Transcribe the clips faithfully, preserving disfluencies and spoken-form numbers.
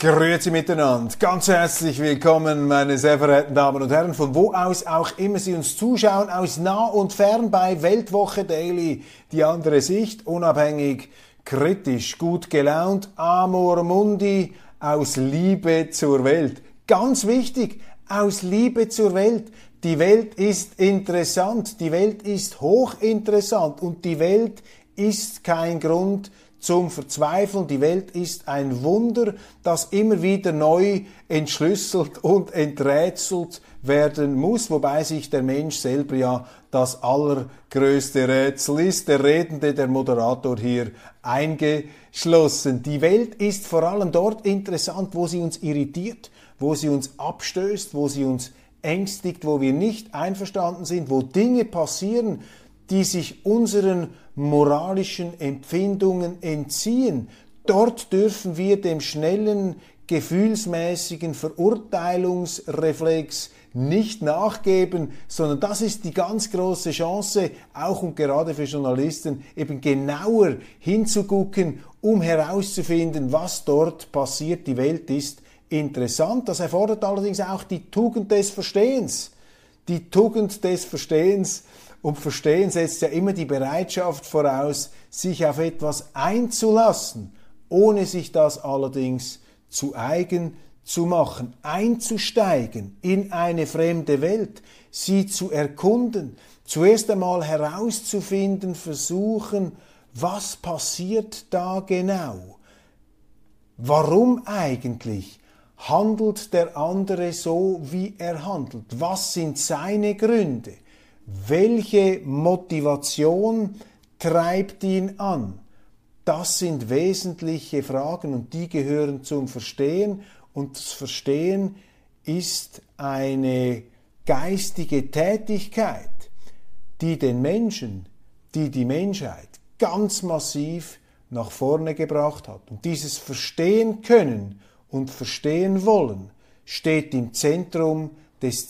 Grüezi miteinander, ganz herzlich willkommen, meine sehr verehrten Damen und Herren, von wo aus auch immer Sie uns zuschauen, aus nah und fern bei Weltwoche Daily, die andere Sicht, unabhängig, kritisch, gut gelaunt, Amor Mundi, aus Liebe zur Welt. Ganz wichtig, aus Liebe zur Welt. Die Welt ist interessant, die Welt ist hochinteressant und die Welt ist kein Grund zum Verzweifeln. Die Welt ist ein Wunder, das immer wieder neu entschlüsselt und enträtselt werden muss, wobei sich der Mensch selber ja das allergrößte Rätsel ist, der Redende, der Moderator hier eingeschlossen. Die Welt ist vor allem dort interessant, wo sie uns irritiert, wo sie uns abstößt, wo sie uns ängstigt, wo wir nicht einverstanden sind, wo Dinge passieren, die sich unseren moralischen Empfindungen entziehen. Dort dürfen wir dem schnellen, gefühlsmäßigen Verurteilungsreflex nicht nachgeben, sondern das ist die ganz große Chance, auch und gerade für Journalisten, eben genauer hinzugucken, um herauszufinden, was dort passiert. Die Welt ist interessant. Das erfordert allerdings auch die Tugend des Verstehens. Die Tugend des Verstehens. Und Verstehen setzt ja immer die Bereitschaft voraus, sich auf etwas einzulassen, ohne sich das allerdings zu eigen zu machen, einzusteigen in eine fremde Welt, sie zu erkunden, zuerst einmal herauszufinden, versuchen, was passiert da genau? Warum eigentlich handelt der andere so, wie er handelt? Was sind seine Gründe? Welche Motivation treibt ihn an? Das sind wesentliche Fragen und die gehören zum Verstehen. Und das Verstehen ist eine geistige Tätigkeit, die den Menschen, die die Menschheit ganz massiv nach vorne gebracht hat. Und dieses Verstehen können und verstehen wollen steht im Zentrum des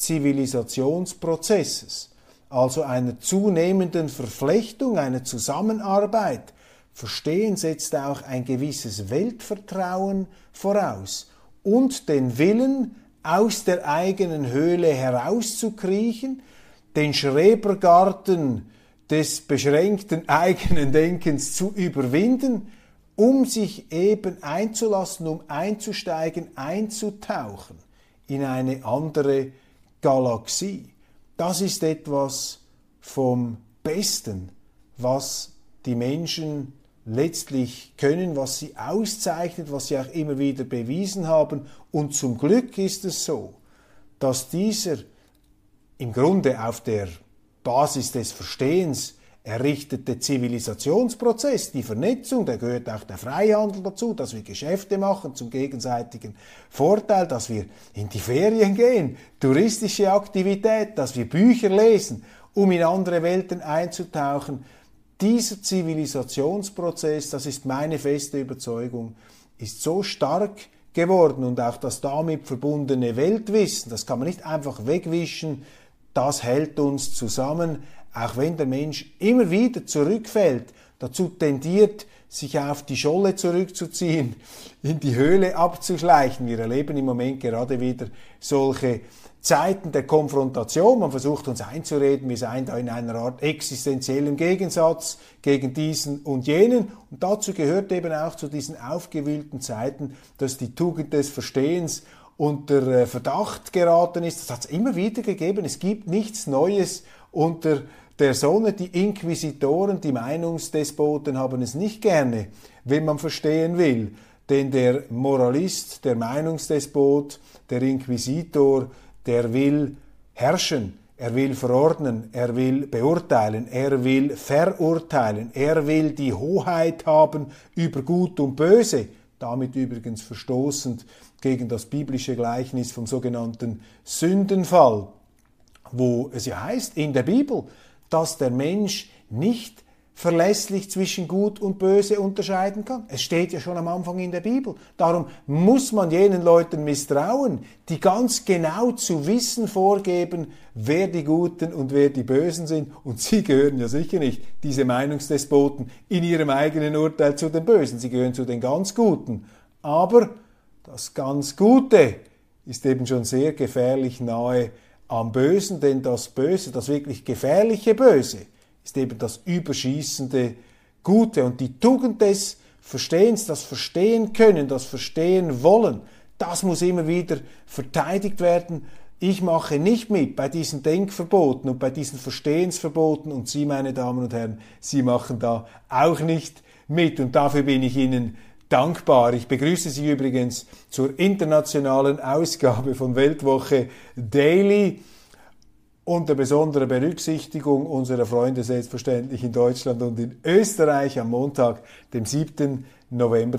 Zivilisationsprozesses. Also einer zunehmenden Verflechtung, einer Zusammenarbeit. Verstehen setzt auch ein gewisses Weltvertrauen voraus und den Willen, aus der eigenen Höhle herauszukriechen, den Schrebergarten des beschränkten eigenen Denkens zu überwinden, um sich eben einzulassen, um einzusteigen, einzutauchen in eine andere Galaxie. Das ist etwas vom Besten, was die Menschen letztlich können, was sie auszeichnet, was sie auch immer wieder bewiesen haben. Und zum Glück ist es so, dass dieser im Grunde auf der Basis des Verstehens errichtete Zivilisationsprozess, die Vernetzung, da gehört auch der Freihandel dazu, dass wir Geschäfte machen zum gegenseitigen Vorteil, dass wir in die Ferien gehen, touristische Aktivität, dass wir Bücher lesen, um in andere Welten einzutauchen. Dieser Zivilisationsprozess, das ist meine feste Überzeugung, ist so stark geworden und auch das damit verbundene Weltwissen, das kann man nicht einfach wegwischen, das hält uns zusammen, auch wenn der Mensch immer wieder zurückfällt, dazu tendiert, sich auf die Scholle zurückzuziehen, in die Höhle abzuschleichen. Wir erleben im Moment gerade wieder solche Zeiten der Konfrontation. Man versucht uns einzureden, wir seien da in einer Art existenziellen Gegensatz gegen diesen und jenen. Und dazu gehört eben auch zu diesen aufgewühlten Zeiten, dass die Tugend des Verstehens unter Verdacht geraten ist. Das hat es immer wieder gegeben. Es gibt nichts Neues unter der Sonne. Die Inquisitoren, die Meinungsdespoten haben es nicht gerne, wenn man verstehen will. Denn der Moralist, der Meinungsdespot, der Inquisitor, der will herrschen, er will verordnen, er will beurteilen, er will verurteilen, er will die Hoheit haben über Gut und Böse, damit übrigens verstoßend gegen das biblische Gleichnis vom sogenannten Sündenfall, wo es ja heißt in der Bibel, dass der Mensch nicht verlässlich zwischen Gut und Böse unterscheiden kann. Es steht ja schon am Anfang in der Bibel. Darum muss man jenen Leuten misstrauen, die ganz genau zu wissen vorgeben, wer die Guten und wer die Bösen sind. Und sie gehören ja sicher nicht, diese Meinungsdespoten, in ihrem eigenen Urteil zu den Bösen. Sie gehören zu den ganz Guten. Aber Das ganz Gute ist eben schon sehr gefährlich nahe am Bösen, denn das Böse, das wirklich gefährliche Böse, ist eben das überschießende Gute. Und die Tugend des Verstehens, das Verstehen können, das Verstehen wollen, das muss immer wieder verteidigt werden. Ich mache nicht mit bei diesen Denkverboten und bei diesen Verstehensverboten und Sie, meine Damen und Herren, Sie machen da auch nicht mit und dafür bin ich Ihnen dankbar. Ich begrüße Sie übrigens zur internationalen Ausgabe von Weltwoche Daily unter besonderer Berücksichtigung unserer Freunde selbstverständlich in Deutschland und in Österreich am Montag, dem siebten November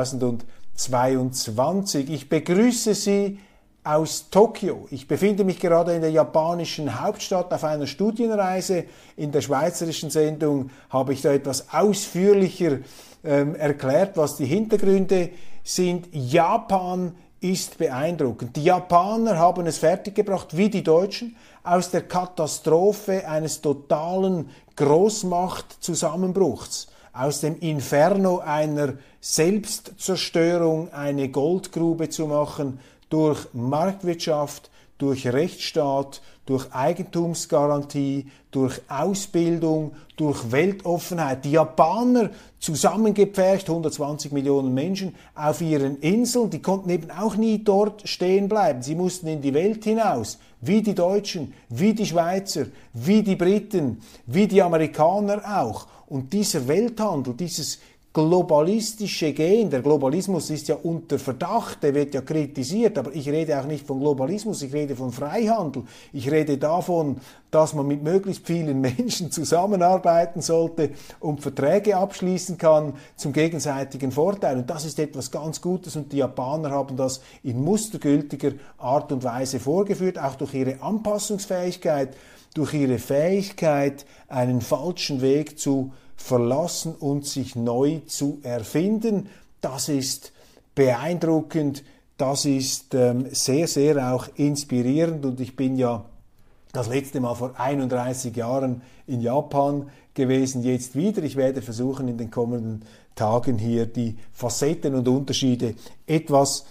zweitausendzweiundzwanzig. Ich begrüße Sie aus Tokio. Ich befinde mich gerade in der japanischen Hauptstadt auf einer Studienreise. In der schweizerischen Sendung habe ich da etwas ausführlicher ähm, erklärt, was die Hintergründe sind. Japan ist beeindruckend. Die Japaner haben es fertiggebracht, wie die Deutschen, aus der Katastrophe eines totalen Großmachtzusammenbruchs, aus dem Inferno einer Selbstzerstörung eine Goldgrube zu machen, durch Marktwirtschaft, durch Rechtsstaat, durch Eigentumsgarantie, durch Ausbildung, durch Weltoffenheit. Die Japaner zusammengepfercht, hundertzwanzig Millionen Menschen auf ihren Inseln, die konnten eben auch nie dort stehen bleiben. Sie mussten in die Welt hinaus, wie die Deutschen, wie die Schweizer, wie die Briten, wie die Amerikaner auch. Und dieser Welthandel, dieses globalistische Gen, der Globalismus ist ja unter Verdacht, der wird ja kritisiert, aber ich rede auch nicht von Globalismus, ich rede von Freihandel, ich rede davon, dass man mit möglichst vielen Menschen zusammenarbeiten sollte und Verträge abschließen kann zum gegenseitigen Vorteil, und das ist etwas ganz Gutes und die Japaner haben das in mustergültiger Art und Weise vorgeführt, auch durch ihre Anpassungsfähigkeit, durch ihre Fähigkeit, einen falschen Weg zu verlassen und sich neu zu erfinden. Das ist beeindruckend, das ist ähm, sehr, sehr auch inspirierend und ich bin ja das letzte Mal vor einunddreißig Jahren in Japan gewesen, jetzt wieder. Ich werde versuchen, in den kommenden Tagen hier die Facetten und Unterschiede etwas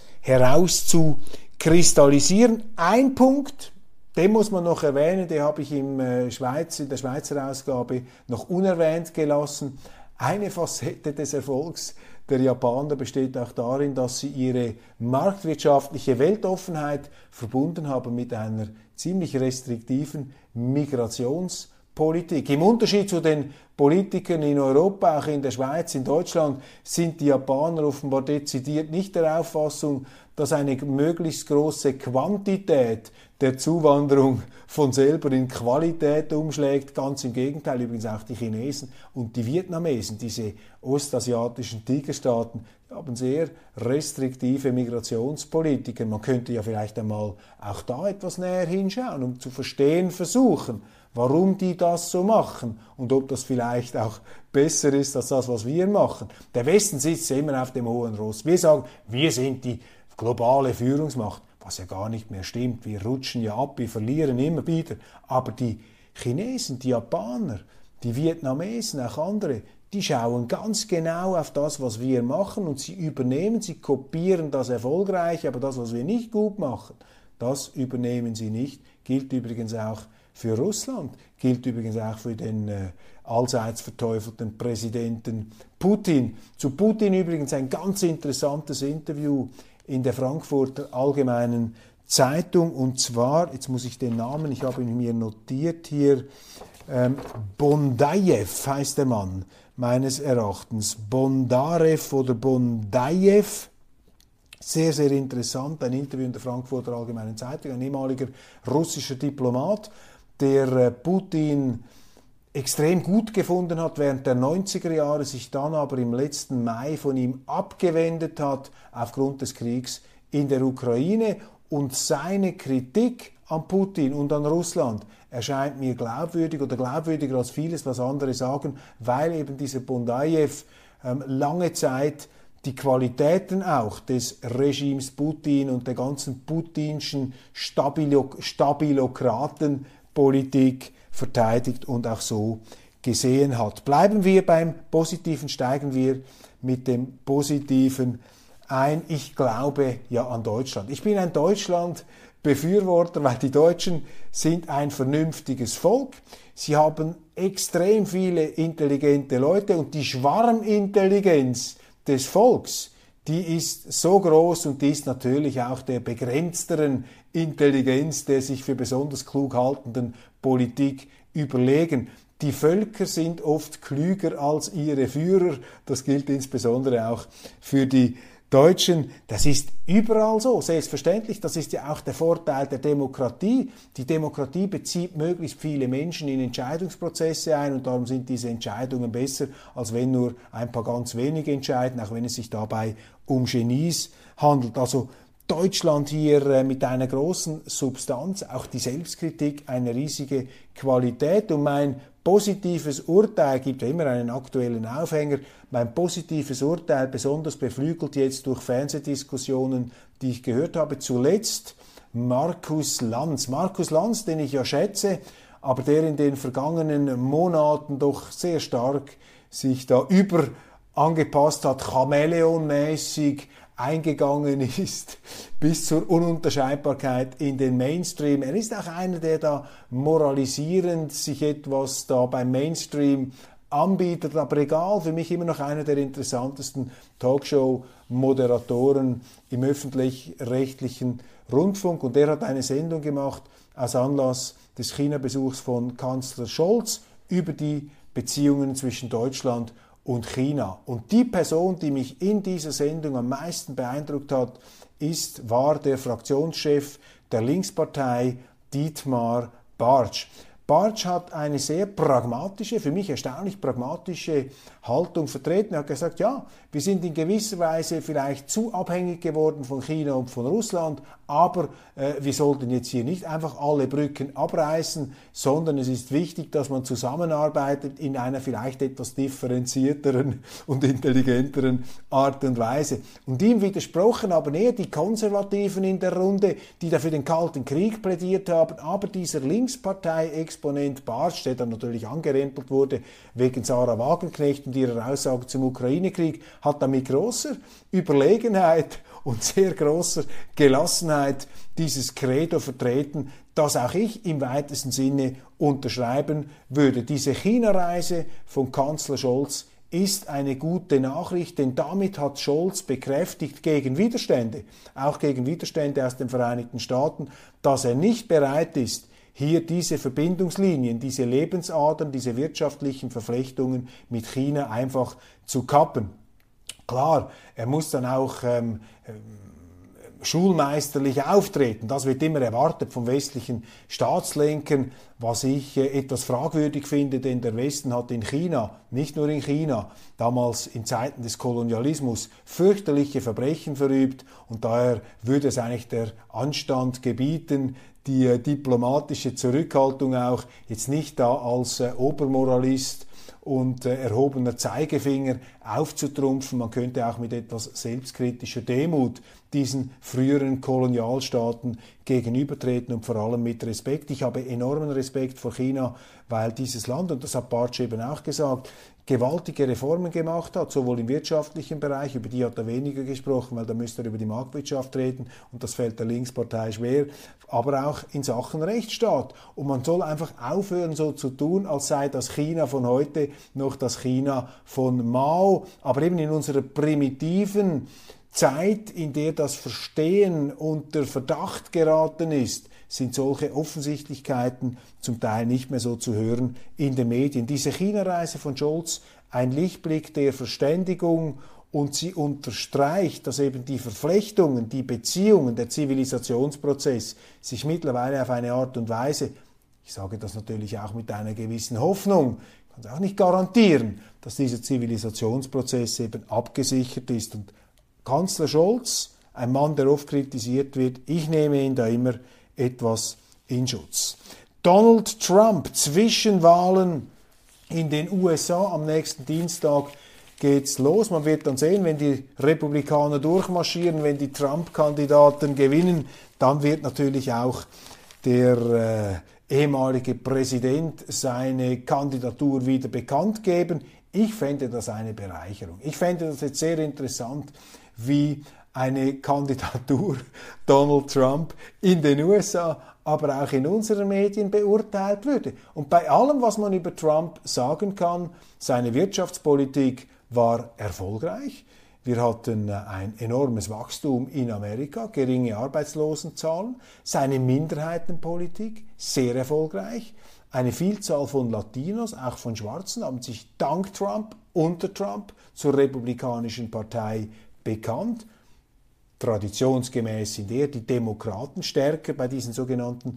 herauszukristallisieren. Ein Punkt, den muss man noch erwähnen, den habe ich im äh, Schweiz, in der Schweizer Ausgabe noch unerwähnt gelassen. Eine Facette des Erfolgs der Japaner besteht auch darin, dass sie ihre marktwirtschaftliche Weltoffenheit verbunden haben mit einer ziemlich restriktiven Migrationspolitik. Im Unterschied zu den Politikern in Europa, auch in der Schweiz, in Deutschland, sind die Japaner offenbar dezidiert nicht der Auffassung, dass eine möglichst große Quantität der Zuwanderung von selber in Qualität umschlägt. Ganz im Gegenteil, übrigens auch die Chinesen und die Vietnamesen, diese ostasiatischen Tigerstaaten, haben sehr restriktive Migrationspolitiken. Man könnte ja vielleicht einmal auch da etwas näher hinschauen, um zu verstehen versuchen, warum die das so machen und ob das vielleicht auch besser ist als das, was wir machen. Der Westen sitzt immer auf dem hohen Ross. Wir sagen, wir sind die globale Führungsmacht, was ja gar nicht mehr stimmt. Wir rutschen ja ab, wir verlieren immer wieder. Aber die Chinesen, die Japaner, die Vietnamesen, auch andere, die schauen ganz genau auf das, was wir machen und sie übernehmen, sie kopieren das Erfolgreiche, aber das, was wir nicht gut machen, das übernehmen sie nicht. Gilt übrigens auch für Russland, gilt übrigens auch für den äh, allseits verteufelten Präsidenten Putin. Zu Putin übrigens ein ganz interessantes Interview in der Frankfurter Allgemeinen Zeitung, und zwar, jetzt muss ich den Namen, ich habe ihn mir notiert hier, ähm, Bondarev heißt der Mann, meines Erachtens, Bondarev oder Bondarev, sehr, sehr interessant, ein Interview in der Frankfurter Allgemeinen Zeitung, ein ehemaliger russischer Diplomat, der äh, Putin extrem gut gefunden hat während der neunziger Jahre, sich dann aber im letzten Mai von ihm abgewendet hat aufgrund des Kriegs in der Ukraine, und seine Kritik an Putin und an Russland erscheint mir glaubwürdig oder glaubwürdiger als vieles, was andere sagen, weil eben dieser Bondarev ähm, lange Zeit die Qualitäten auch des Regimes Putin und der ganzen putinschen Stabilo- Stabilokratenpolitik verteidigt und auch so gesehen hat. Bleiben wir beim Positiven, steigen wir mit dem Positiven ein Ich glaube ja an Deutschland. Ich bin ein Deutschland-Befürworter, weil die Deutschen sind ein vernünftiges Volk. Sie haben extrem viele intelligente Leute und die Schwarmintelligenz des Volks, die ist so groß und die ist natürlich auch der begrenzteren Intelligenz der sich für besonders klug haltenden Politik überlegen. Die Völker sind oft klüger als ihre Führer. Das gilt insbesondere auch für die Deutschen. Das ist überall so, selbstverständlich. Das ist ja auch der Vorteil der Demokratie. Die Demokratie bezieht möglichst viele Menschen in Entscheidungsprozesse ein und darum sind diese Entscheidungen besser, als wenn nur ein paar ganz wenige entscheiden, auch wenn es sich dabei um Genies handelt. Also Deutschland hier äh, mit einer großen Substanz, auch die Selbstkritik, eine riesige Qualität und mein positives Urteil, gibt ja immer einen aktuellen Aufhänger, mein positives Urteil, besonders beflügelt jetzt durch Fernsehdiskussionen, die ich gehört habe, zuletzt Markus Lanz. Markus Lanz, den ich ja schätze, aber der in den vergangenen Monaten doch sehr stark sich da über angepasst hat, Chamäleonmäßig eingegangen ist bis zur Ununterscheidbarkeit in den Mainstream. Er ist auch einer, der da moralisierend sich etwas da beim Mainstream anbietet, aber egal, für mich immer noch einer der interessantesten Talkshow-Moderatoren im öffentlich-rechtlichen Rundfunk und der hat eine Sendung gemacht aus Anlass des China-Besuchs von Kanzler Scholz über die Beziehungen zwischen Deutschland und China. Und die Person, die mich in dieser Sendung am meisten beeindruckt hat, ist, war der Fraktionschef der Linkspartei Dietmar Bartsch. Bartsch hat eine sehr pragmatische, für mich erstaunlich pragmatische Haltung vertreten. Er hat gesagt, ja, wir sind in gewisser Weise vielleicht zu abhängig geworden von China und von Russland, aber äh, wir sollten jetzt hier nicht einfach alle Brücken abreißen, sondern es ist wichtig, dass man zusammenarbeitet in einer vielleicht etwas differenzierteren und intelligenteren Art und Weise. Und ihm widersprochen aber eher die Konservativen in der Runde, die da für den Kalten Krieg plädiert haben, aber dieser Linkspartei-Exponent Bartsch, der dann natürlich angerempelt wurde wegen Sarah Wagenknecht und ihrer Aussage zum Ukraine-Krieg, hat da mit großer Überlegenheit und sehr großer Gelassenheit dieses Credo vertreten, das auch ich im weitesten Sinne unterschreiben würde. Diese China-Reise von Kanzler Scholz ist eine gute Nachricht, denn damit hat Scholz bekräftigt gegen Widerstände, auch gegen Widerstände aus den Vereinigten Staaten, dass er nicht bereit ist, hier diese Verbindungslinien, diese Lebensadern, diese wirtschaftlichen Verflechtungen mit China einfach zu kappen. Klar, er muss dann auch ähm, schulmeisterlich auftreten. Das wird immer erwartet von westlichen Staatslenkern, was ich äh, etwas fragwürdig finde, denn der Westen hat in China, nicht nur in China, damals in Zeiten des Kolonialismus fürchterliche Verbrechen verübt und daher würde es eigentlich der Anstand gebieten, die äh, diplomatische Zurückhaltung auch jetzt nicht da als äh, Obermoralist und äh, erhobener Zeigefinger aufzutrumpfen. Man könnte auch mit etwas selbstkritischer Demut diesen früheren Kolonialstaaten gegenübertreten und vor allem mit Respekt. Ich habe enormen Respekt vor China, weil dieses Land, und das hat Bartsch eben auch gesagt, gewaltige Reformen gemacht hat, sowohl im wirtschaftlichen Bereich, über die hat er weniger gesprochen, weil da müsste er über die Marktwirtschaft reden und das fällt der Linkspartei schwer, aber auch in Sachen Rechtsstaat. Und man soll einfach aufhören, so zu tun, als sei das China von heute noch das China von Mao, aber eben in unserer primitiven Zeit, in der das Verstehen unter Verdacht geraten ist, sind solche Offensichtlichkeiten zum Teil nicht mehr so zu hören in den Medien. Diese China-Reise von Scholz, ein Lichtblick der Verständigung und sie unterstreicht, dass eben die Verflechtungen, die Beziehungen, der Zivilisationsprozess sich mittlerweile auf eine Art und Weise, ich sage das natürlich auch mit einer gewissen Hoffnung, ich kann es auch nicht garantieren, dass dieser Zivilisationsprozess eben abgesichert ist. Und Kanzler Scholz, ein Mann, der oft kritisiert wird, ich nehme ihn da immer etwas in Schutz. Donald Trump, Zwischenwahlen in den U S A am nächsten Dienstag geht's los. Man wird dann sehen, wenn die Republikaner durchmarschieren, wenn die Trump-Kandidaten gewinnen, dann wird natürlich auch der äh, ehemalige Präsident seine Kandidatur wieder bekannt geben. Ich fände das eine Bereicherung. Ich fände das jetzt sehr interessant, wie eine Kandidatur Donald Trump in den U S A, aber auch in unseren Medien beurteilt würde. Und bei allem, was man über Trump sagen kann, seine Wirtschaftspolitik war erfolgreich. Wir hatten ein enormes Wachstum in Amerika, geringe Arbeitslosenzahlen, seine Minderheitenpolitik sehr erfolgreich. Eine Vielzahl von Latinos, auch von Schwarzen, haben sich dank Trump, unter Trump, zur Republikanischen Partei bekannt. Traditionsgemäß sind eher die Demokraten stärker bei diesen sogenannten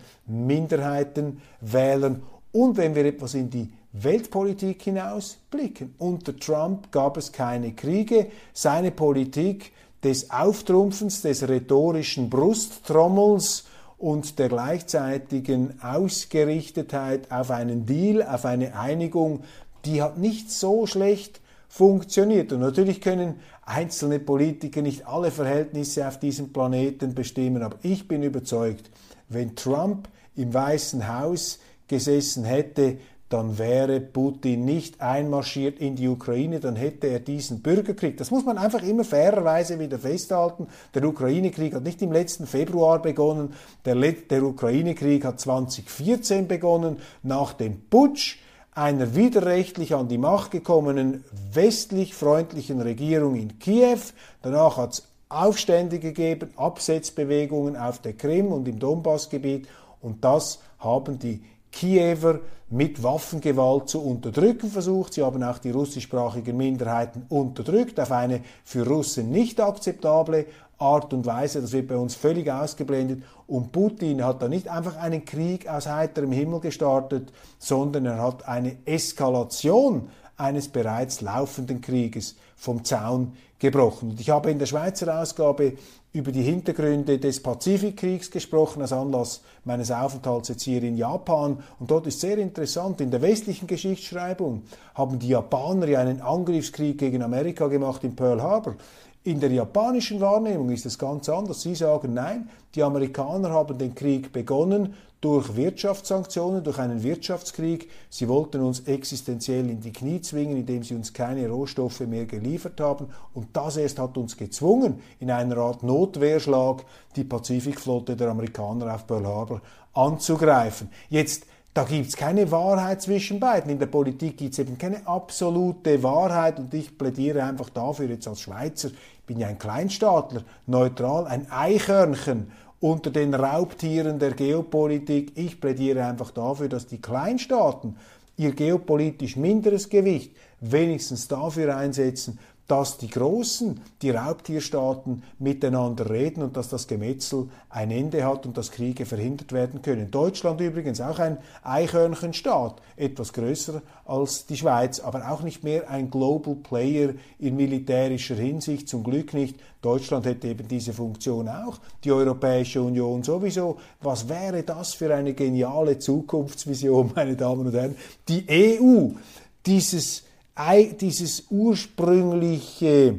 Minderheitenwählern. Und wenn wir etwas in die Weltpolitik hinausblicken, unter Trump gab es keine Kriege. Seine Politik des Auftrumpfens, des rhetorischen Brusttrommels und der gleichzeitigen Ausgerichtetheit auf einen Deal, auf eine Einigung, die hat nicht so schlecht funktioniert. Und natürlich können einzelne Politiker nicht alle Verhältnisse auf diesem Planeten bestimmen, aber ich bin überzeugt, wenn Trump im Weißen Haus gesessen hätte, dann wäre Putin nicht einmarschiert in die Ukraine, dann hätte er diesen Bürgerkrieg. Das muss man einfach immer fairerweise wieder festhalten. Der Ukraine-Krieg hat nicht im letzten Februar begonnen, der, der Ukraine-Krieg hat zwanzig vierzehn begonnen, nach dem Putsch einer widerrechtlich an die Macht gekommenen westlich freundlichen Regierung in Kiew. Danach hat es Aufstände gegeben, Absetzbewegungen auf der Krim und im Donbassgebiet, und das haben die Kiewer mit Waffengewalt zu unterdrücken versucht. Sie haben auch die russischsprachigen Minderheiten unterdrückt, auf eine für Russen nicht akzeptable Art und Weise. Das wird bei uns völlig ausgeblendet. Und Putin hat da nicht einfach einen Krieg aus heiterem Himmel gestartet, sondern er hat eine Eskalation eines bereits laufenden Krieges vom Zaun gebrochen. Und ich habe in der Schweizer Ausgabe über die Hintergründe des Pazifikkriegs gesprochen, als Anlass meines Aufenthalts jetzt hier in Japan. Und dort ist sehr interessant, in der westlichen Geschichtsschreibung haben die Japaner ja einen Angriffskrieg gegen Amerika gemacht in Pearl Harbor. In der japanischen Wahrnehmung ist es ganz anders. Sie sagen, nein, die Amerikaner haben den Krieg begonnen durch Wirtschaftssanktionen, durch einen Wirtschaftskrieg. Sie wollten uns existenziell in die Knie zwingen, indem sie uns keine Rohstoffe mehr geliefert haben. Und das erst hat uns gezwungen, in einer Art Notwehrschlag die Pazifikflotte der Amerikaner auf Pearl Harbor anzugreifen. Jetzt Da gibt es keine Wahrheit zwischen beiden. In der Politik gibt es eben keine absolute Wahrheit, und ich plädiere einfach dafür jetzt als Schweizer, ich bin ja ein Kleinstaatler, neutral, ein Eichhörnchen unter den Raubtieren der Geopolitik. Ich plädiere einfach dafür, dass die Kleinstaaten ihr geopolitisch minderes Gewicht wenigstens dafür einsetzen, dass die Großen, die Raubtierstaaten miteinander reden und dass das Gemetzel ein Ende hat und dass Kriege verhindert werden können. Deutschland übrigens auch ein Eichhörnchenstaat, etwas größer als die Schweiz, aber auch nicht mehr ein Global Player in militärischer Hinsicht, zum Glück nicht. Deutschland hätte eben diese Funktion auch, die Europäische Union sowieso. Was wäre das für eine geniale Zukunftsvision, meine Damen und Herren? Die E U, dieses Dieses ursprüngliche,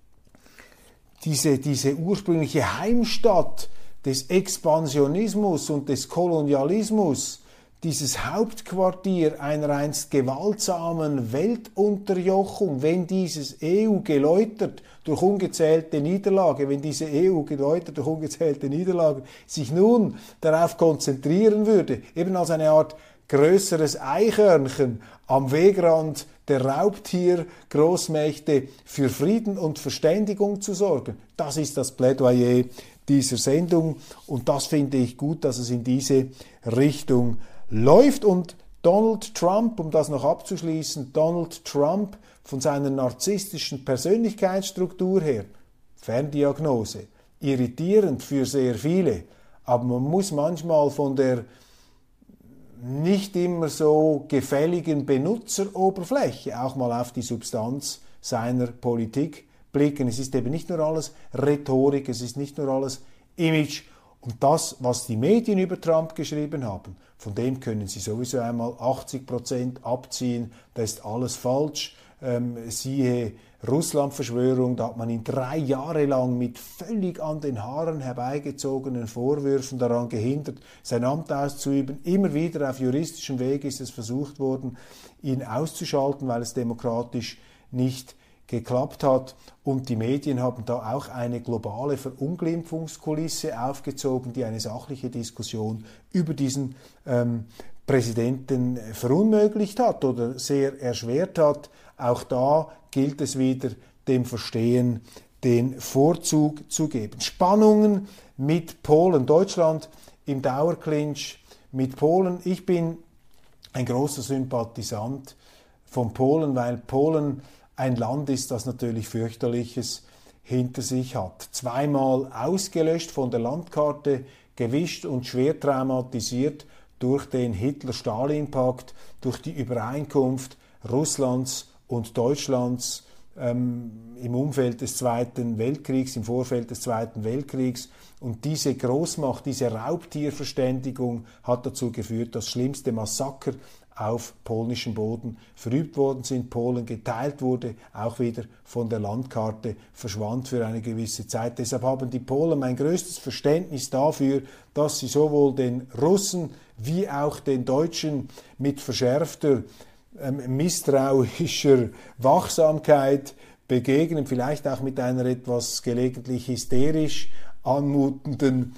diese, diese ursprüngliche Heimstatt des Expansionismus und des Kolonialismus, dieses Hauptquartier einer einst gewaltsamen Weltunterjochung, wenn dieses E U geläutert durch ungezählte Niederlage, wenn diese E U geläutert durch ungezählte Niederlagen sich nun darauf konzentrieren würde, eben als eine Art größeres Eichhörnchen am Wegrand der Raubtier-Großmächte für Frieden und Verständigung zu sorgen. Das ist das Plädoyer dieser Sendung, und das finde ich gut, dass es in diese Richtung läuft. Und Donald Trump, um das noch abzuschließen, Donald Trump von seiner narzisstischen Persönlichkeitsstruktur her, Ferndiagnose, irritierend für sehr viele, aber man muss manchmal von der nicht immer so gefälligen Benutzeroberfläche auch mal auf die Substanz seiner Politik blicken. Es ist eben nicht nur alles Rhetorik, es ist nicht nur alles Image. Und das, was die Medien über Trump geschrieben haben, von dem können sie sowieso einmal achtzig Prozent abziehen. Da ist alles falsch. Ähm, siehe Russland-Verschwörung, da hat man ihn drei Jahre lang mit völlig an den Haaren herbeigezogenen Vorwürfen daran gehindert, sein Amt auszuüben. Immer wieder auf juristischem Weg ist es versucht worden, ihn auszuschalten, weil es demokratisch nicht geklappt hat. Und die Medien haben da auch eine globale Verunglimpfungskulisse aufgezogen, die eine sachliche Diskussion über diesen ähm, Präsidenten verunmöglicht hat oder sehr erschwert hat. Auch da gilt es wieder, dem Verstehen den Vorzug zu geben. Spannungen mit Polen. Deutschland im Dauerclinch mit Polen. Ich bin ein großer Sympathisant von Polen, weil Polen ein Land ist, das natürlich fürchterliches hinter sich hat. Zweimal ausgelöscht, von der Landkarte gewischt und schwer traumatisiert durch den Hitler-Stalin-Pakt, durch die Übereinkunft Russlands und Deutschlands ähm, im Umfeld des Zweiten Weltkriegs, im Vorfeld des Zweiten Weltkriegs. Und diese Großmacht, diese Raubtierverständigung hat dazu geführt, dass schlimmste Massaker auf polnischem Boden verübt worden sind, Polen geteilt wurde, auch wieder von der Landkarte verschwand für eine gewisse Zeit. Deshalb haben die Polen mein größtes Verständnis dafür, dass sie sowohl den Russen wie auch den Deutschen mit verschärfter, ähm, misstrauischer Wachsamkeit begegnen, vielleicht auch mit einer etwas gelegentlich hysterisch anmutenden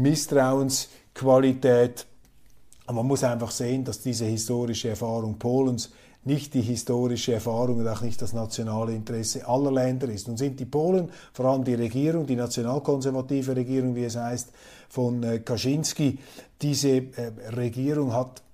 Misstrauensqualität. Aber man muss einfach sehen, dass diese historische Erfahrung Polens nicht die historische Erfahrung und auch nicht das nationale Interesse aller Länder ist. Nun sind die Polen, vor allem die Regierung, die nationalkonservative Regierung, wie es heißt, von äh, Kaczynski, diese äh, Regierung hat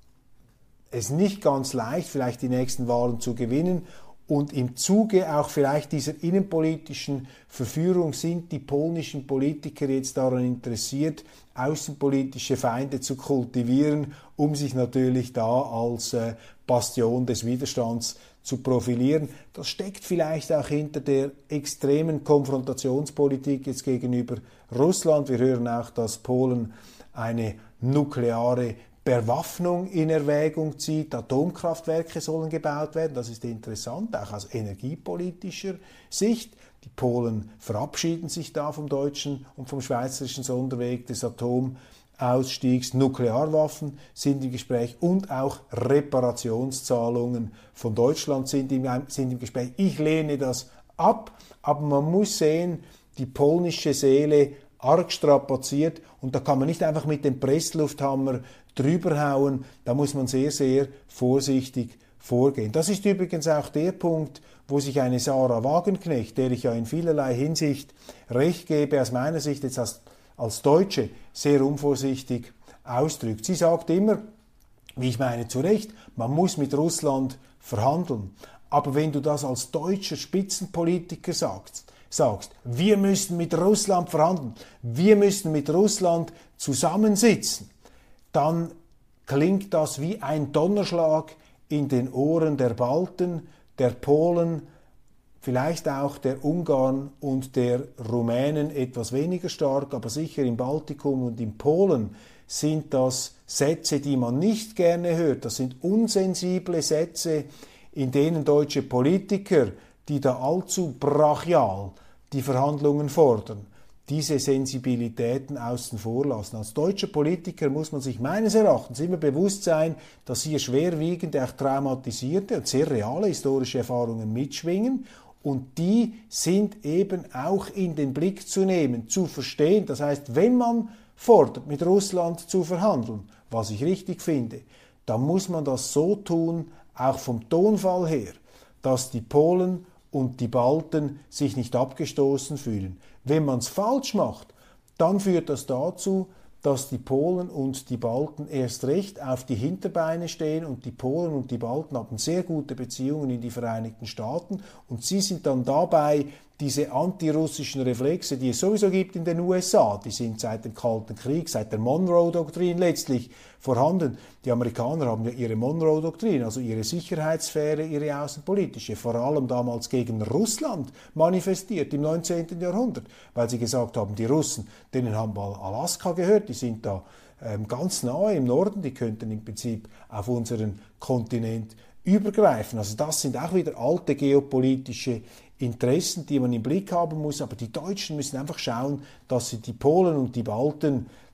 es nicht ganz leicht, vielleicht die nächsten Wahlen zu gewinnen. Und im Zuge auch vielleicht dieser innenpolitischen Verführung sind die polnischen Politiker jetzt daran interessiert, außenpolitische Feinde zu kultivieren, um sich natürlich da als äh, Bastion des Widerstands zu profilieren. Das steckt vielleicht auch hinter der extremen Konfrontationspolitik jetzt gegenüber Russland. Wir hören auch, dass Polen eine nukleare Bewaffnung in Erwägung zieht, Atomkraftwerke sollen gebaut werden, das ist interessant, auch aus energiepolitischer Sicht. Die Polen verabschieden sich da vom deutschen und vom schweizerischen Sonderweg des Atomausstiegs. Nuklearwaffen sind im Gespräch und auch Reparationszahlungen von Deutschland sind im, sind im Gespräch. Ich lehne das ab, aber man muss sehen, die polnische Seele arg strapaziert und da kann man nicht einfach mit dem Presslufthammer drüberhauen, da muss man sehr, sehr vorsichtig vorgehen. Das ist übrigens auch der Punkt, wo sich eine Sarah Wagenknecht, der ich ja in vielerlei Hinsicht recht gebe, aus meiner Sicht jetzt als, als Deutsche sehr unvorsichtig ausdrückt. Sie sagt immer, wie ich meine, zu Recht, man muss mit Russland verhandeln. Aber wenn du das als deutscher Spitzenpolitiker sagst, sagst, wir müssen mit Russland verhandeln, wir müssen mit Russland zusammensitzen, dann klingt das wie ein Donnerschlag in den Ohren der Balten, der Polen, vielleicht auch der Ungarn und der Rumänen etwas weniger stark, aber sicher im Baltikum und in Polen sind das Sätze, die man nicht gerne hört. Das sind unsensible Sätze, in denen deutsche Politiker, die da allzu brachial die Verhandlungen fordern, diese Sensibilitäten außen vor lassen. Als deutscher Politiker muss man sich meines Erachtens immer bewusst sein, dass hier schwerwiegende, auch traumatisierte und sehr reale historische Erfahrungen mitschwingen und die sind eben auch in den Blick zu nehmen, zu verstehen. Das heißt, wenn man fordert, mit Russland zu verhandeln, was ich richtig finde, dann muss man das so tun, auch vom Tonfall her, dass die Polen und die Balten sich nicht abgestoßen fühlen. Wenn man es falsch macht, dann führt das dazu, dass die Polen und die Balten erst recht auf die Hinterbeine stehen und die Polen und die Balten haben sehr gute Beziehungen in die Vereinigten Staaten und sie sind dann dabei, diese antirussischen Reflexe, die es sowieso gibt in den U S A, die sind seit dem Kalten Krieg, seit der Monroe-Doktrin letztlich vorhanden. Die Amerikaner haben ja ihre Monroe-Doktrin, also ihre Sicherheitssphäre, ihre außenpolitische, vor allem damals gegen Russland manifestiert im neunzehnten Jahrhundert, weil sie gesagt haben, die Russen, denen haben mal Alaska gehört, die sind da ähm, ganz nahe im Norden, die könnten im Prinzip auf unseren Kontinent übergreifen. Also das sind auch wieder alte geopolitische Interessen, die man im Blick haben muss, aber die Deutschen müssen einfach schauen, dass sie die Polen und die Balten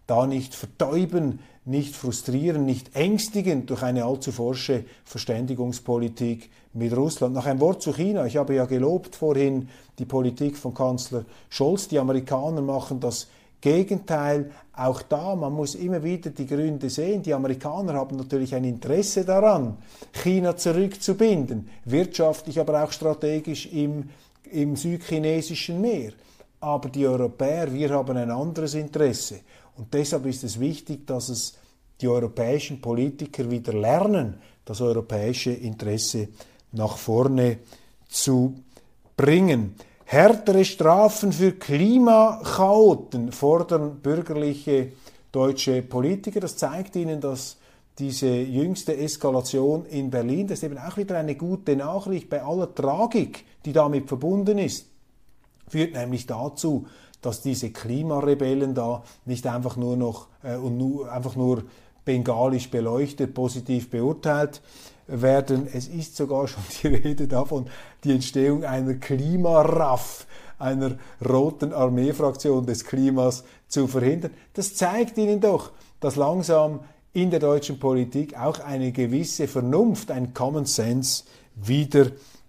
da nicht vertäuben, nicht frustrieren, nicht ängstigen durch eine allzu forsche Verständigungspolitik mit Russland. Noch ein Wort zu China. Ich habe ja gelobt vorhin die Politik von Kanzler Scholz. Die Amerikaner machen das Gegenteil. Auch da, man muss immer wieder die Gründe sehen. Die Amerikaner haben natürlich ein Interesse daran, China zurückzubinden, wirtschaftlich, aber auch strategisch im, im südchinesischen Meer. Aber die Europäer, wir haben ein anderes Interesse. Und deshalb ist es wichtig, dass es die europäischen Politiker wieder lernen, das europäische Interesse nach vorne zu bringen. Härtere Strafen für Klimachaoten fordern bürgerliche deutsche Politiker. Das zeigt ihnen, dass diese jüngste Eskalation in Berlin, das ist eben auch wieder eine gute Nachricht bei aller Tragik, die damit verbunden ist, führt nämlich dazu, dass diese Klimarebellen da nicht einfach nur noch äh, und nur, einfach nur bengalisch beleuchtet, positiv beurteilt werden. Es ist sogar schon die Rede davon, die Entstehung einer Klimaraff, einer roten Armeefraktion des Klimas zu verhindern. Das zeigt Ihnen doch, dass langsam in der deutschen Politik auch eine gewisse Vernunft, ein Common Sense wieder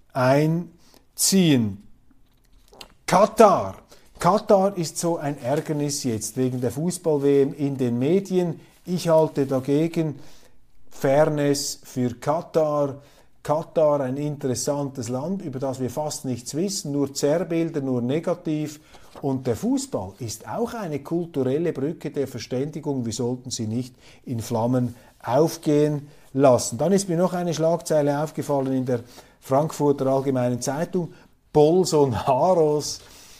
einziehen. Katar. Katar ist so ein Ärgernis jetzt wegen der Fußball-W M in den Medien. Ich halte dagegen Fairness für Katar. Katar, ein interessantes Land, über das wir fast nichts wissen, nur Zerrbilder, nur negativ. Und der Fußball ist auch eine kulturelle Brücke der Verständigung. Wir sollten sie nicht in Flammen aufgehen lassen. Dann ist mir noch eine Schlagzeile aufgefallen in der Frankfurter Allgemeinen Zeitung. Bolsonaros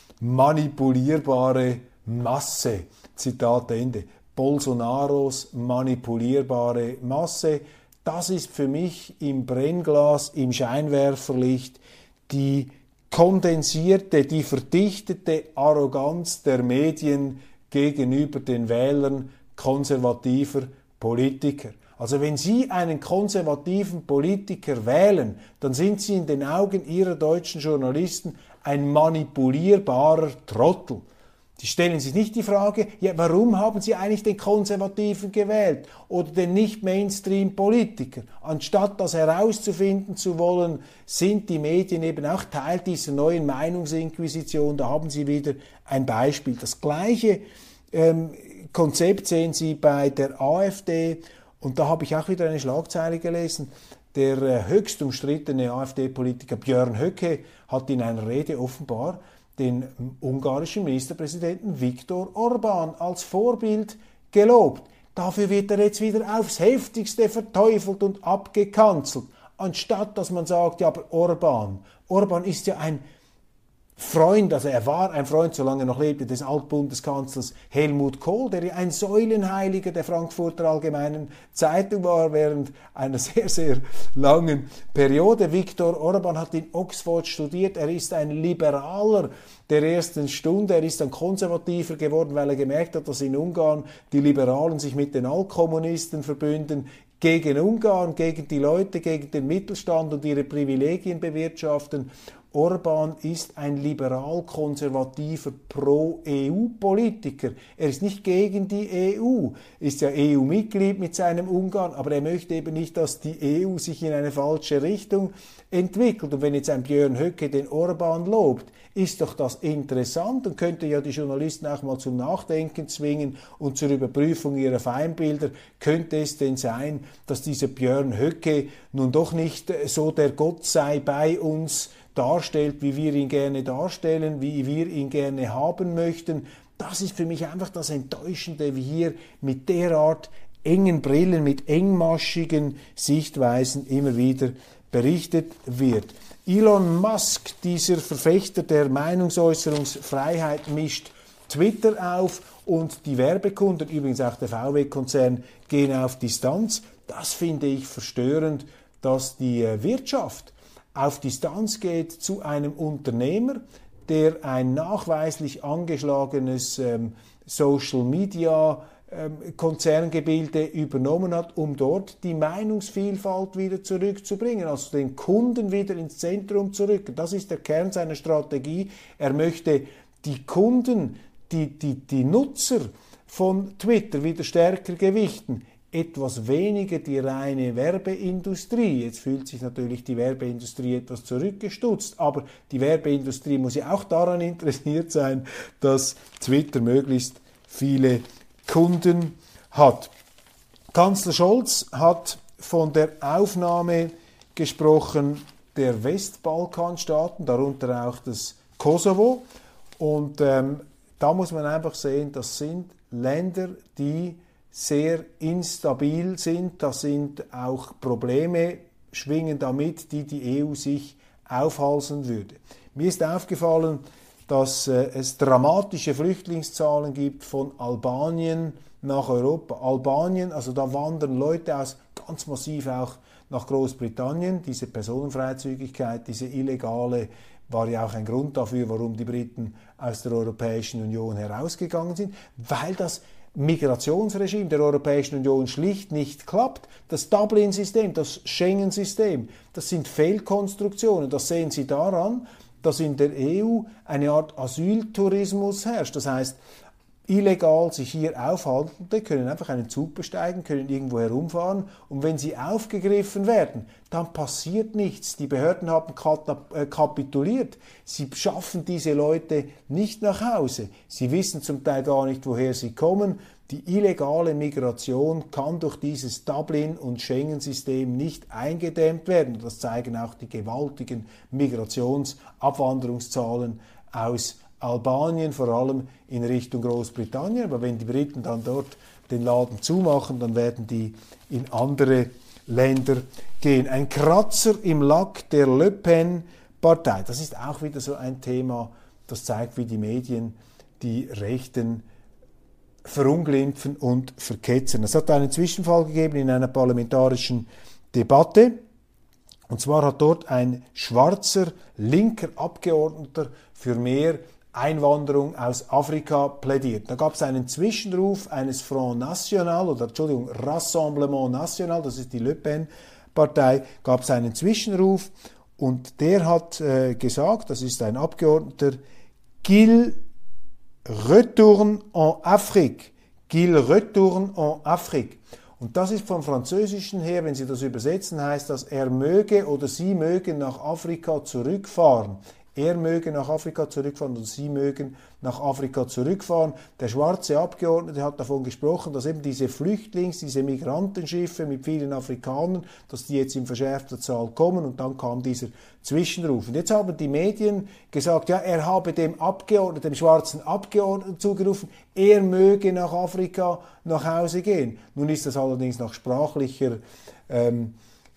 manipulierbare Masse. Zitat Ende. Bolsonaros manipulierbare Masse. Das ist für mich im Brennglas, im Scheinwerferlicht die kondensierte, die verdichtete Arroganz der Medien gegenüber den Wählern konservativer Politiker. Also wenn Sie einen konservativen Politiker wählen, dann sind Sie in den Augen Ihrer deutschen Journalisten ein manipulierbarer Trottel. Die stellen sich nicht die Frage, ja, warum haben Sie eigentlich den Konservativen gewählt oder den Nicht-Mainstream-Politiker? Anstatt das herauszufinden zu wollen, sind die Medien eben auch Teil dieser neuen Meinungsinquisition. Da haben Sie wieder ein Beispiel. Das gleiche ähm, Konzept sehen Sie bei der AfD. Und da habe ich auch wieder eine Schlagzeile gelesen. Der äh, höchst umstrittene AfD-Politiker Björn Höcke hat in einer Rede offenbar den ungarischen Ministerpräsidenten Viktor Orbán als Vorbild gelobt. Dafür wird er jetzt wieder aufs Heftigste verteufelt und abgekanzelt, anstatt dass man sagt, ja, aber Orbán, Orbán ist ja ein Freund, also er war ein Freund, solange er noch lebte, des Altbundeskanzlers Helmut Kohl, der ja ein Säulenheiliger der Frankfurter Allgemeinen Zeitung war während einer sehr, sehr langen Periode. Viktor Orbán hat in Oxford studiert, er ist ein Liberaler der ersten Stunde, er ist dann konservativer geworden, weil er gemerkt hat, dass in Ungarn die Liberalen sich mit den Altkommunisten verbünden, gegen Ungarn, gegen die Leute, gegen den Mittelstand und ihre Privilegien bewirtschaften. Orbán ist ein liberal-konservativer Pro-E U-Politiker. Er ist nicht gegen die E U, ist ja E U-Mitglied mit seinem Ungarn, aber er möchte eben nicht, dass die E U sich in eine falsche Richtung entwickelt. Und wenn jetzt ein Björn Höcke den Orbán lobt, ist doch das interessant und könnte ja die Journalisten auch mal zum Nachdenken zwingen und zur Überprüfung ihrer Feindbilder. Könnte es denn sein, dass dieser Björn Höcke nun doch nicht so der Gott sei bei uns darstellt, wie wir ihn gerne darstellen, wie wir ihn gerne haben möchten? Das ist für mich einfach das Enttäuschende, wie hier mit derart engen Brillen, mit engmaschigen Sichtweisen immer wieder berichtet wird. Elon Musk, dieser Verfechter der Meinungsäußerungsfreiheit, mischt Twitter auf und die Werbekunden, übrigens auch der V W-Konzern, gehen auf Distanz. Das finde ich verstörend, dass die Wirtschaft auf Distanz geht zu einem Unternehmer, der ein nachweislich angeschlagenes ähm, Social-Media ähm, Konzerngebilde übernommen hat, um dort die Meinungsvielfalt wieder zurückzubringen, also den Kunden wieder ins Zentrum zu rücken. Das ist der Kern seiner Strategie. Er möchte die Kunden, die, die, die Nutzer von Twitter wieder stärker gewichten. Etwas weniger die reine Werbeindustrie. Jetzt fühlt sich natürlich die Werbeindustrie etwas zurückgestutzt, aber die Werbeindustrie muss ja auch daran interessiert sein, dass Twitter möglichst viele Kunden hat. Kanzler Scholz hat von der Aufnahme gesprochen der Westbalkanstaaten, darunter auch das Kosovo. Und ähm, da muss man einfach sehen, das sind Länder, die sehr instabil sind. Da sind auch Probleme, schwingen damit, die die E U sich aufhalsen würde. Mir ist aufgefallen, dass äh, es dramatische Flüchtlingszahlen gibt von Albanien nach Europa. Albanien, also da wandern Leute aus, ganz massiv auch nach Großbritannien. Diese Personenfreizügigkeit, diese illegale, war ja auch ein Grund dafür, warum die Briten aus der Europäischen Union herausgegangen sind, weil das Migrationsregime der Europäischen Union schlicht nicht klappt. Das Dublin-System, das Schengen-System, das sind Fehlkonstruktionen. Das sehen Sie daran, dass in der E U eine Art Asyltourismus herrscht. Das heißt, illegal sich hier aufhaltende können einfach einen Zug besteigen, können irgendwo herumfahren und wenn sie aufgegriffen werden, dann passiert nichts. Die Behörden haben kapituliert. Sie schaffen diese Leute nicht nach Hause. Sie wissen zum Teil gar nicht, woher sie kommen. Die illegale Migration kann durch dieses Dublin- und Schengen-System nicht eingedämmt werden. Das zeigen auch die gewaltigen Migrationsabwanderungszahlen aus Albanien, vor allem in Richtung Großbritannien. Aber wenn die Briten dann dort den Laden zumachen, dann werden die in andere Länder gehen. Ein Kratzer im Lack der Le Pen-Partei. Das ist auch wieder so ein Thema, das zeigt, wie die Medien die Rechten verunglimpfen und verketzen. Es hat einen Zwischenfall gegeben in einer parlamentarischen Debatte. Und zwar hat dort ein schwarzer, linker Abgeordneter für mehr Einwanderung aus Afrika plädiert. Da gab es einen Zwischenruf eines Front National oder Entschuldigung, Rassemblement National, das ist die Le Pen-Partei, gab es einen Zwischenruf und der hat äh, gesagt, das ist ein Abgeordneter, qu'il retourne en Afrique, qu'il retourne en Afrique. Und das ist vom Französischen her, wenn Sie das übersetzen, heißt das, er möge oder sie mögen nach Afrika zurückfahren. Er möge nach Afrika zurückfahren oder sie mögen nach Afrika zurückfahren. Der schwarze Abgeordnete hat davon gesprochen, dass eben diese Flüchtlings-, diese Migrantenschiffe mit vielen Afrikanern, dass die jetzt in verschärfter Zahl kommen und dann kam dieser Zwischenruf. Und jetzt haben die Medien gesagt, ja, er habe dem Abgeordneten, dem schwarzen Abgeordneten zugerufen, er möge nach Afrika nach Hause gehen. Nun ist das allerdings nach sprachlicher ähm,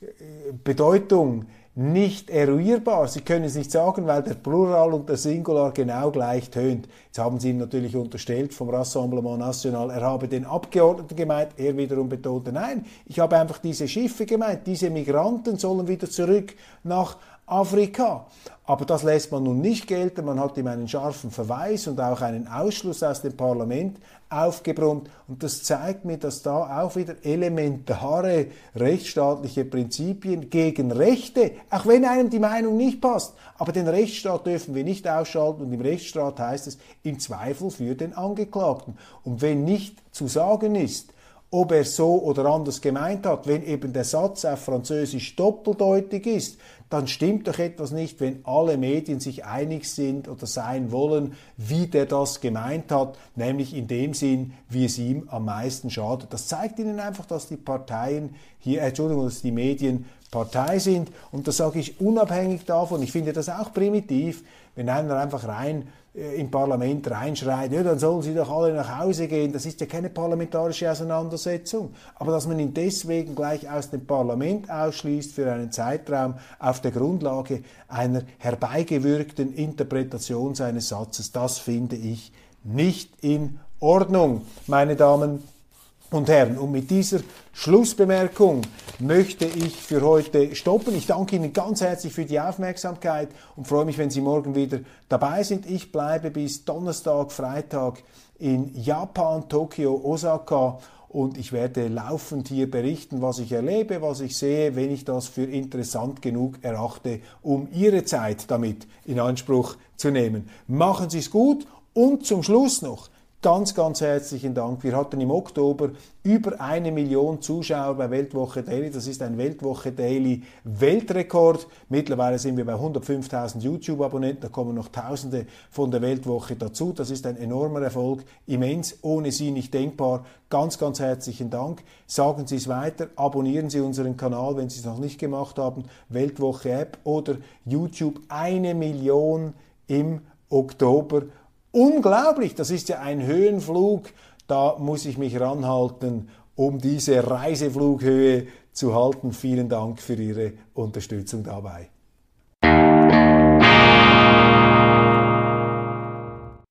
Bedeutung nicht eruierbar. Sie können es nicht sagen, weil der Plural und der Singular genau gleich tönt. Jetzt haben Sie ihm natürlich unterstellt vom Rassemblement National, er habe den Abgeordneten gemeint, er wiederum betonte, nein, ich habe einfach diese Schiffe gemeint, diese Migranten sollen wieder zurück nach Afrika. Aber das lässt man nun nicht gelten. Man hat ihm einen scharfen Verweis und auch einen Ausschluss aus dem Parlament aufgebrummt. Und das zeigt mir, dass da auch wieder elementare rechtsstaatliche Prinzipien gegen Rechte, auch wenn einem die Meinung nicht passt, aber den Rechtsstaat dürfen wir nicht ausschalten und im Rechtsstaat heißt es im Zweifel für den Angeklagten. Und wenn nicht zu sagen ist, ob er so oder anders gemeint hat, wenn eben der Satz auf Französisch doppeldeutig ist, dann stimmt doch etwas nicht, wenn alle Medien sich einig sind oder sein wollen, wie der das gemeint hat, nämlich in dem Sinn, wie es ihm am meisten schadet. Das zeigt Ihnen einfach, dass die Parteien hier, äh, Entschuldigung, dass die Medien Partei sind und das sage ich unabhängig davon. Ich finde das auch primitiv, wenn einer einfach rein äh, im Parlament reinschreit, ja, dann sollen sie doch alle nach Hause gehen. Das ist ja keine parlamentarische Auseinandersetzung. Aber dass man ihn deswegen gleich aus dem Parlament ausschließt für einen Zeitraum auf der Grundlage einer herbeigewirkten Interpretation seines Satzes, das finde ich nicht in Ordnung, meine Damen und Herren. Und mit dieser Schlussbemerkung möchte ich für heute stoppen. Ich danke Ihnen ganz herzlich für die Aufmerksamkeit und freue mich, wenn Sie morgen wieder dabei sind. Ich bleibe bis Donnerstag, Freitag in Japan, Tokio, Osaka und ich werde laufend hier berichten, was ich erlebe, was ich sehe, wenn ich das für interessant genug erachte, um Ihre Zeit damit in Anspruch zu nehmen. Machen Sie es gut und zum Schluss noch Ganz, ganz herzlichen Dank. Wir hatten im Oktober über eine Million Zuschauer bei Weltwoche Daily. Das ist ein Weltwoche Daily Weltrekord. Mittlerweile sind wir bei hundertfünftausend YouTube-Abonnenten. Da kommen noch Tausende von der Weltwoche dazu. Das ist ein enormer Erfolg. Immens. Ohne Sie nicht denkbar. Ganz, ganz herzlichen Dank. Sagen Sie es weiter. Abonnieren Sie unseren Kanal, wenn Sie es noch nicht gemacht haben. Weltwoche App oder YouTube. Eine Million im Oktober. Unglaublich, das ist ja ein Höhenflug, da muss ich mich ranhalten, um diese Reiseflughöhe zu halten. Vielen Dank für Ihre Unterstützung dabei.